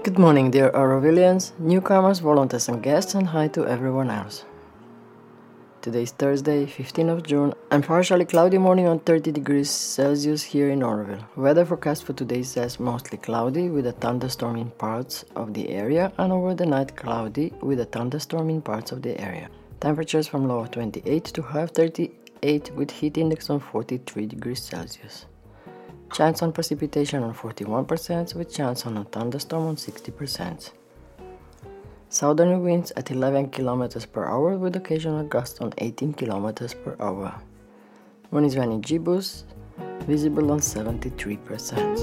Good morning, dear Aurovilians, newcomers, volunteers and guests, and hi to everyone else. Today is Thursday, 15th of June, and partially cloudy morning on 30 degrees Celsius here in Oroville. Weather forecast for today says mostly cloudy with a thunderstorm in parts of the area, and over the night cloudy with a thunderstorm in parts of the area. Temperatures from low of 28 to high of 38 with heat index on 43 degrees Celsius. Chance on precipitation on 41% with chance on a thunderstorm on 60%. Southerly winds at 11 km per hour with occasional gusts on 18 km per hour. Moon is running gibbous, visible on 73%.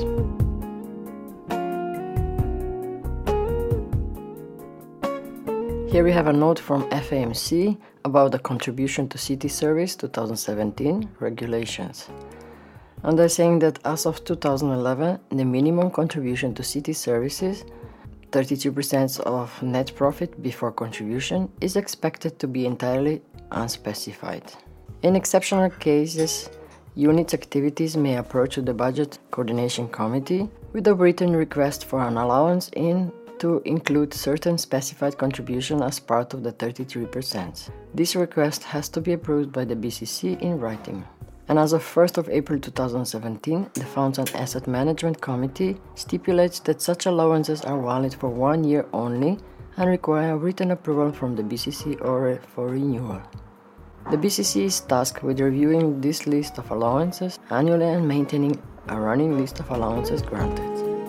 Here we have a note from FAMC about the Contribution to City Service 2017 regulations. And they're saying that as of 2011, the minimum contribution to city services, 32% of net profit before contribution, is expected to be entirely unspecified. In exceptional cases, units' activities may approach the Budget Coordination Committee with a written request for an allowance to include certain specified contribution as part of the 33%. This request has to be approved by the BCC in writing. And as of 1st of April 2017, the Funds and Asset Management Committee stipulates that such allowances are valid for 1 year only and require written approval from the BCC or for renewal. The BCC is tasked with reviewing this list of allowances annually and maintaining a running list of allowances granted.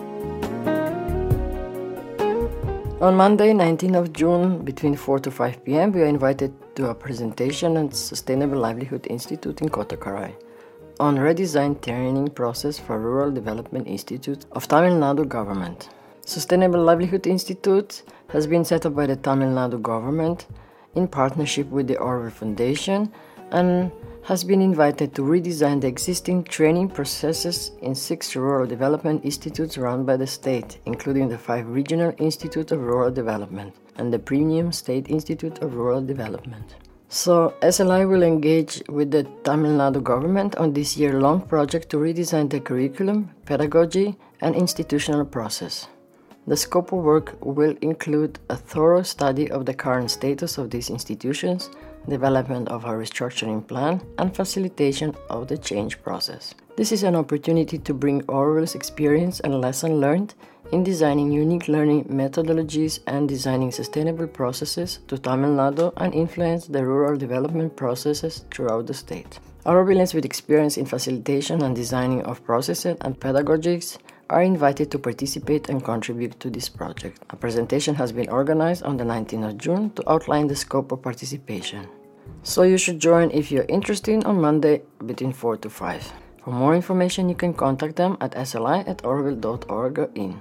On Monday, 19th of June, between 4 to 5 p.m., we are invited to a presentation at Sustainable Livelihood Institute in Kottakarai on redesigned training process for Rural Development Institute of Tamil Nadu government. Sustainable Livelihood Institute has been set up by the Tamil Nadu government in partnership with the Oroville Foundation and has been invited to redesign the existing training processes in 6 rural development institutes run by the state, including the 5 Regional Institute of Rural Development and the Premium State Institute of Rural Development. So, SLI will engage with the Tamil Nadu government on this year-long project to redesign the curriculum, pedagogy, and institutional process. The scope of work will include a thorough study of the current status of these institutions, development of a restructuring plan, and facilitation of the change process. This is an opportunity to bring Oroville's experience and lesson learned in designing unique learning methodologies and designing sustainable processes to Tamil Nadu and influence the rural development processes throughout the state. Orovillians with experience in facilitation and designing of processes and pedagogies are invited to participate and contribute to this project. A presentation has been organized on the 19th of June to outline the scope of participation. So you should join if you're interested on Monday between 4 to 5. For more information, you can contact them at sli@oroville.org.in.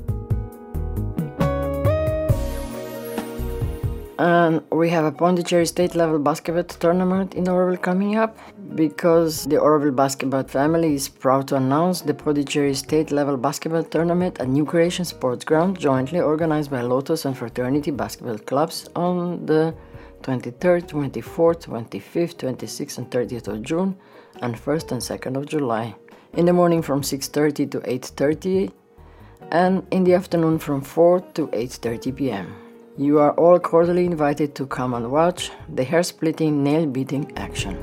And we have a Pondicherry state level basketball tournament in Oroville coming up because the Oroville basketball family is proud to announce the Pondicherry state level basketball tournament at New Creation Sports Ground, jointly organized by Lotus and Fraternity basketball clubs on the 23rd, 24th, 25th, 26th and 30th of June and 1st and 2nd of July. In the morning from 6:30 to 8:30 and in the afternoon from 4 to 8:30 p.m. You are all cordially invited to come and watch the hair-splitting, nail-beating action.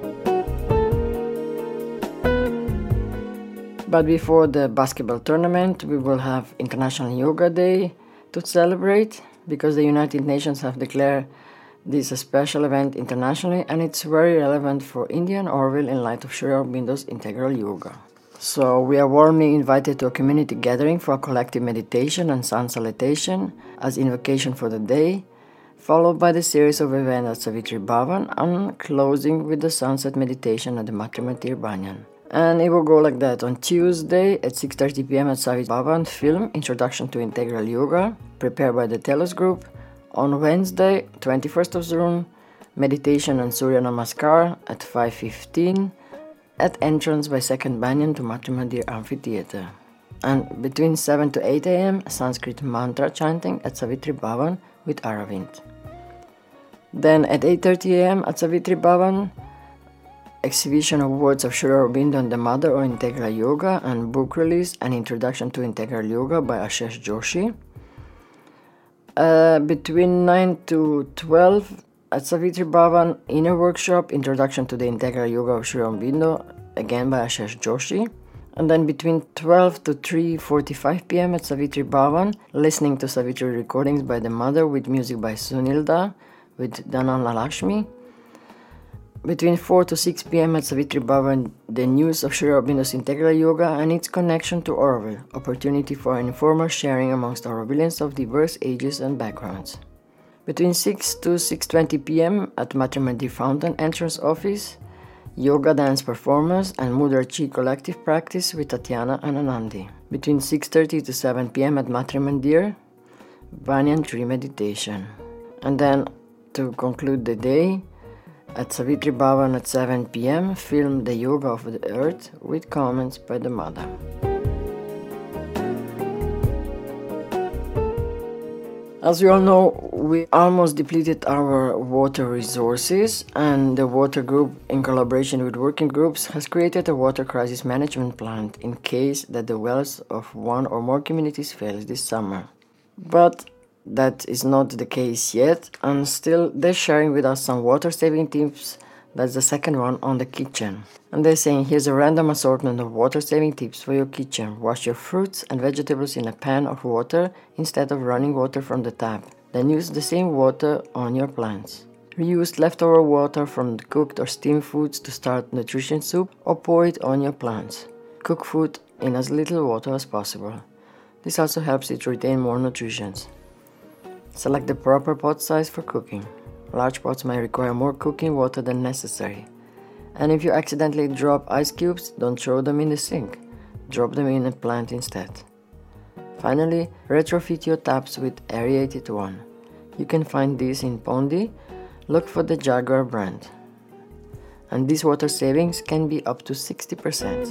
But before the basketball tournament, we will have International Yoga Day to celebrate because the United Nations have declared this a special event internationally and it's very relevant for India and Oroville in light of Sri Aurobindo's integral yoga. So we are warmly invited to a community gathering for a collective meditation and sun salutation as invocation for the day, followed by the series of events at Savitri Bhavan and closing with the sunset meditation at the Matrimantir Banyan. And it will go like that. On Tuesday at 6:30 p.m. at Savitri Bhavan, film Introduction to Integral Yoga, prepared by the Telos Group. On Wednesday, 21st of June, meditation and Surya Namaskar at 5:15 at entrance by Second Banyan to Matrimantir Amphitheatre. And between 7 to 8 a.m., Sanskrit mantra chanting at Savitri Bhavan with Aravind. Then at 8:30 a.m. at Savitri Bhavan, exhibition of words of Sri Aurobindo on the Mother of Integral Yoga and book release and Introduction to Integral Yoga by Ashish Joshi. Between 9 to 12 at Savitri Bhavan, inner workshop, Introduction to the Integral Yoga of Sri Aurobindo, again by Ashish Joshi. And then between 12 to 3:45 p.m. at Savitri Bhavan, listening to Savitri recordings by the mother with music by Sunilda with Dhanana Lakshmi. Between 4 to 6 p.m. at Savitri Bhavan, the news of Sri Aurobindo's Integral Yoga and its connection to Auroville, opportunity for an informal sharing amongst Aurovillians of diverse ages and backgrounds. Between 6 to 6:20 p.m. at Matrimandir Fountain Entrance Office, yoga dance performance and Mudra Chi collective practice with Tatiana and Anandi. Between 6:30 to 7 p.m. at Matrimandir, Banyan Tree meditation. And then, to conclude the day, at Savitri Bhavan at 7 p.m., film The Yoga of the Earth with comments by the mother. As you all know, we almost depleted our water resources, and the water group, in collaboration with working groups, has created a water crisis management plan in case that the wells of one or more communities fail this summer. But that is not the case yet, and still they're sharing with us some water-saving tips. That's the second one on the kitchen. And they're saying, here's a random assortment of water-saving tips for your kitchen. Wash your fruits and vegetables in a pan of water instead of running water from the tap. Then use the same water on your plants. Reuse leftover water from the cooked or steamed foods to start nutrition soup or pour it on your plants. Cook food in as little water as possible. This also helps it retain more nutrition. Select the proper pot size for cooking. Large pots may require more cooking water than necessary. And if you accidentally drop ice cubes, don't throw them in the sink. Drop them in a plant instead. Finally, retrofit your taps with aerated one. You can find these in Pondi. Look for the Jaguar brand. And these water savings can be up to 60%.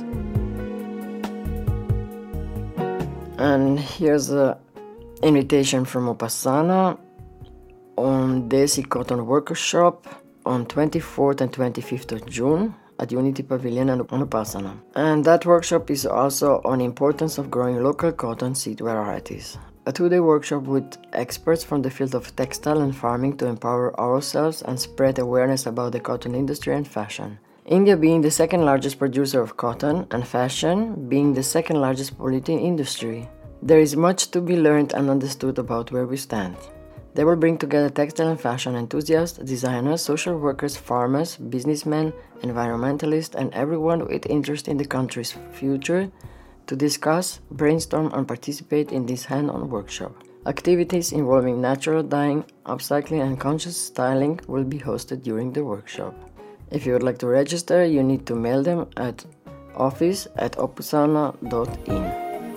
And here's a invitation from Upasana on Desi Cotton Workshop on 24th and 25th of June at Unity Pavilion and Upasana. And that workshop is also on importance of growing local cotton seed varieties. A 2-day workshop with experts from the field of textile and farming to empower ourselves and spread awareness about the cotton industry and fashion. India being the second largest producer of cotton and fashion being the second largest polluting industry. There is much to be learned and understood about where we stand. They will bring together textile and fashion enthusiasts, designers, social workers, farmers, businessmen, environmentalists, and everyone with interest in the country's future to discuss, brainstorm, and participate in this hand-on workshop. Activities involving natural dyeing, upcycling, and conscious styling will be hosted during the workshop. If you would like to register, you need to mail them at office@opusana.in.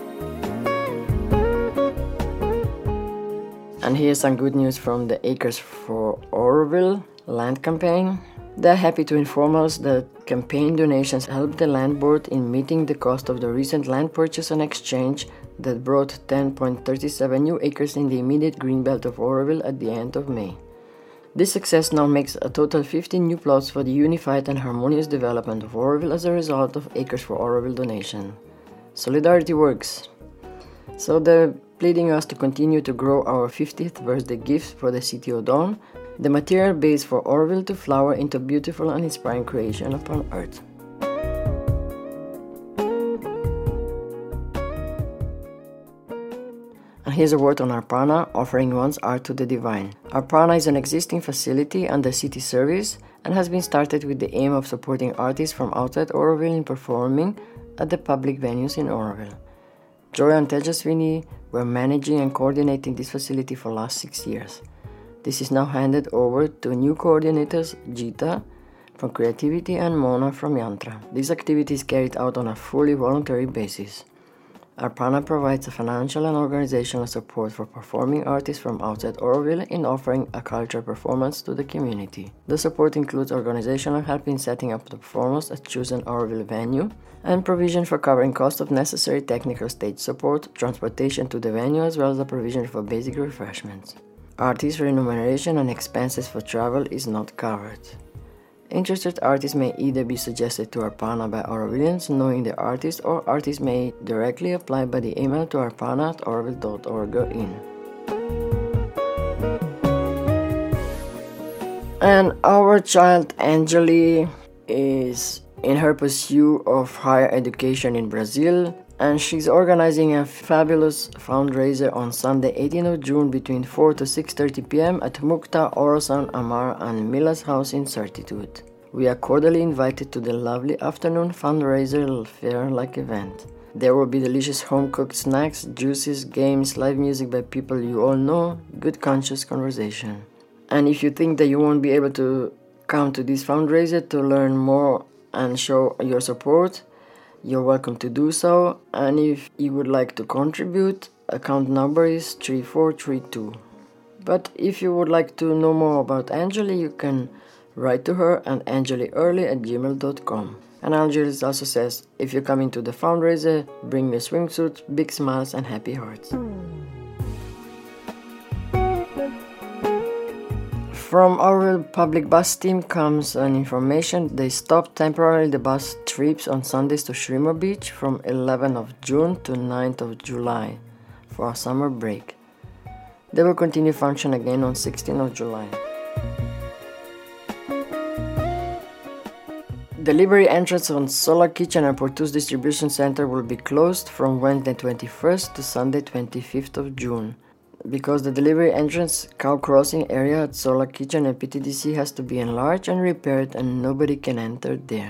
And here's some good news from the Acres for Auroville land campaign. They're happy to inform us that campaign donations helped the land board in meeting the cost of the recent land purchase and exchange that brought 10.37 new acres in the immediate greenbelt of Auroville at the end of May. This success now makes a total 15 new plots for the unified and harmonious development of Auroville as a result of Acres for Auroville donation. Solidarity works. So they're pleading us to continue to grow our 50th birthday gift for the city of Dawn, the material base for Auroville to flower into beautiful and inspiring creation upon earth. And here's a word on Arpana, offering one's art to the divine. Arpana is an existing facility under city service and has been started with the aim of supporting artists from outside Auroville in performing at the public venues in Auroville. Joy and Tejaswini were managing and coordinating this facility for the last 6 years. This is now handed over to new coordinators, Jita from Creativity and Mona from Yantra. This activity is carried out on a fully voluntary basis. Arpana provides a financial and organizational support for performing artists from outside Auroville in offering a cultural performance to the community. The support includes organizational help in setting up the performance at chosen Auroville venue and provision for covering cost of necessary technical stage support, transportation to the venue, as well as the provision for basic refreshments. Artist remuneration and expenses for travel is not covered. Interested artists may either be suggested to Arpana by Aurovillians knowing the artist, or artists may directly apply by the email to arpana@auroville.org.in. And our child Angeli is in her pursuit of higher education in Brazil, and she's organizing a fabulous fundraiser on Sunday 18th of June between 4 to 6:30 p.m. at Mukta, Orosan, Amar and Mila's house in Certitude. We are cordially invited to the lovely afternoon fundraiser fair-like event. There will be delicious home-cooked snacks, juices, games, live music by people you all know, good conscious conversation. And if you think that you won't be able to come to this fundraiser to learn more and show your support, you're welcome to do so. And if you would like to contribute, account number is 3432. But if you would like to know more about Angeli, you can write to her at angeliearly@gmail.com. And Angeli also says, if you're coming to the fundraiser, bring me a swimsuit, big smiles and happy hearts. From our public bus team comes an information. They stopped temporarily the bus trips on Sundays to Shrimo Beach from 11th of June to 9th of July for a summer break. They will continue function again on 16th of July. Delivery entrance on Solar Kitchen and Portus Distribution Center will be closed from Wednesday 21st to Sunday 25th of June. Because the delivery entrance cow crossing area at Solar Kitchen and PTDC has to be enlarged and repaired and nobody can enter there.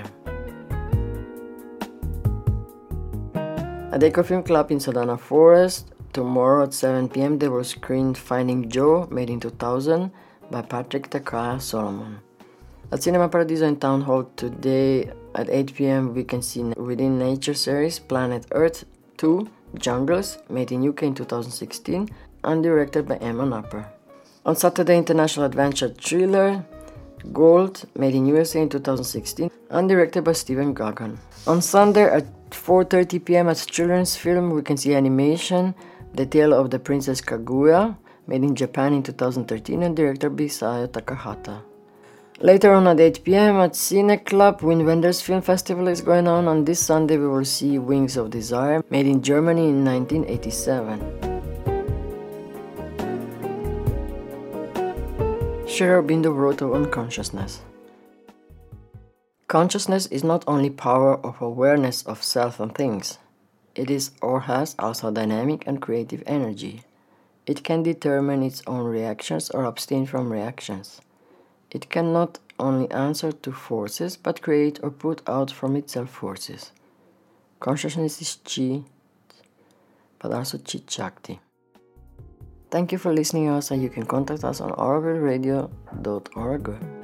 At Eco Film Club in Sodana Forest, tomorrow at 7 p.m. they will screen Finding Joe, made in 2000 by Patrick Takaya Solomon. At Cinema Paradiso in Town Hall today at 8 p.m. we can see Within Nature series Planet Earth 2 Jungles, made in UK in 2016 and directed by Emma Napper. On Saturday, International Adventure Thriller Gold, made in USA in 2016 and directed by Stephen Gaghan. On Sunday at 4:30 p.m. at Children's Film we can see animation The Tale of the Princess Kaguya, made in Japan in 2013 and directed by Isao Takahata. Later on at 8 p.m. at Cine Club, Windwenders Film Festival is going on this Sunday we will see Wings of Desire, made in Germany in 1987. Sri Aurobindo wrote on consciousness. Consciousness is not only power of awareness of self and things. It is or has also dynamic and creative energy. It can determine its own reactions or abstain from reactions. It can not only answer to forces, but create or put out from itself forces. Consciousness is Chi, but also Chit Shakti. Thank you for listening to us, and you can contact us on oracleradio.org.